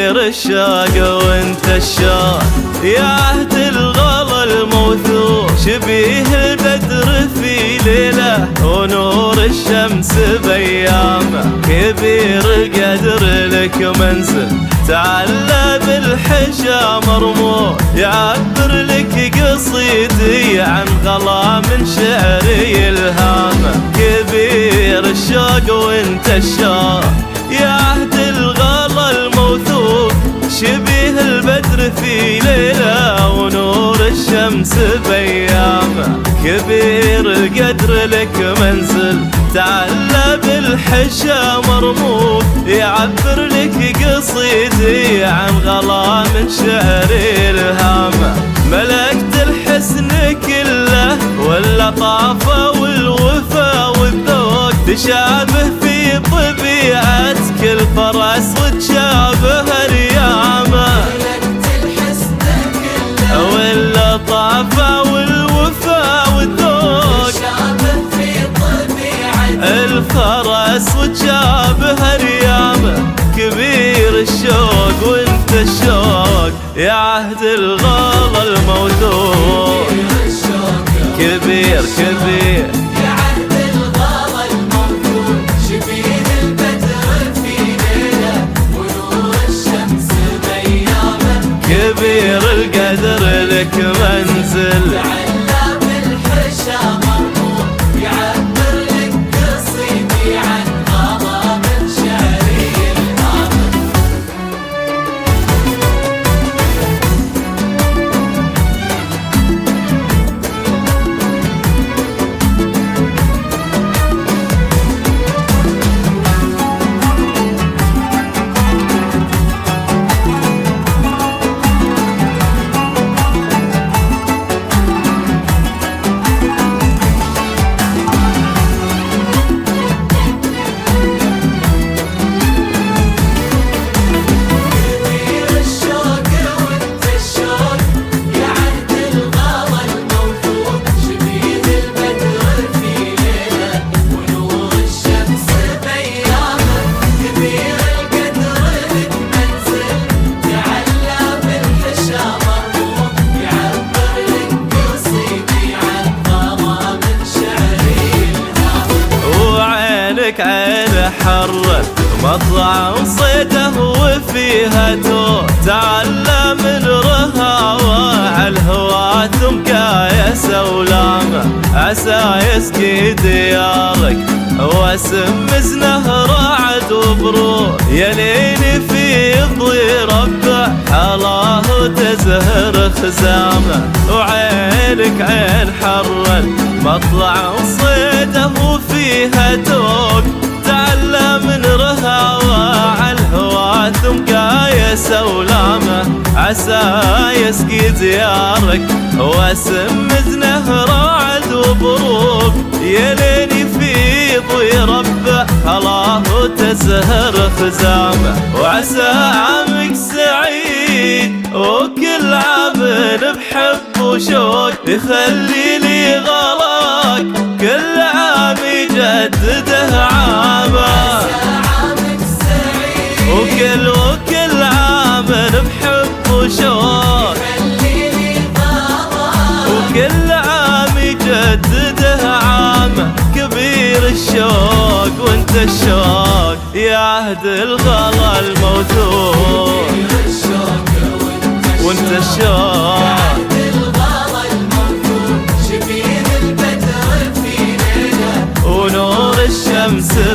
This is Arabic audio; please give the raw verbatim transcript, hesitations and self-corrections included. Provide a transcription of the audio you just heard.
كبير الشوق وانت الشوق يا عهد الغلا الموثوق، شبيه البدر في ليله ونور الشمس بيامه، كبير القدر لك منزل تعلى بالحشا مرموق، يعبر لك قصيدي عن غلا من شعري الهامه، كبير الشوق وانت الشوق يا عهد الغلا الموثوق، شبيه البدر في ليله ونور الشمس بيامه، كبير القدر لك منزل تعلى بالحشا مرموق، يعبر لك قصيدي عن غلا من شعري الهامه، ملكت الحسن كله واللطافه والوفا والذوق، تشابه في طبيعتك الفرس وتشابه اليامه، ملكت الحسن كله واللطافه والوفا والذوق، تشابه في طبيعتك الفرس وتشابه اليامه، كبير الشوق وانت الشوق يا عهد الغلا الموثوق، كبير كبير يا عهد الغلا الموثوق، شبيه البدر في ليله ونور الشمس بيامه، كبير القدر لك منزل تعلى بالحشا مرموق، يعبر لك قصيدي عن غلا من شعري الهامه. عين حرة مطعم صيده وفيها توق، تعلى من رهاوة عالهوى ثم قايس ولامه، عسى يسقي ديارك واسم مزنه رعد وبروق، يليني في ضي ربع حلاه تزهر خزامه، وعينك عين حرة مطلع صيده وفيها توق، تعلى من رهاوة عالهوى ثم قايس ولامه، عسى يسقي ديارك واسم مزنه رعد وبروق، يليني في ضي ربع حلاه تزهر خزامه، وعسى عامك سعيد وكل عام بحب وشوق، يخلي لي غلاك كل عام يجدده عامه، وكل وكل عام بحب وشوق، وكل عام يجدده عامه، كبير الشوق وانت الشوق يا عهد الغلا الموثوق، وانت الشوق ونور الشمس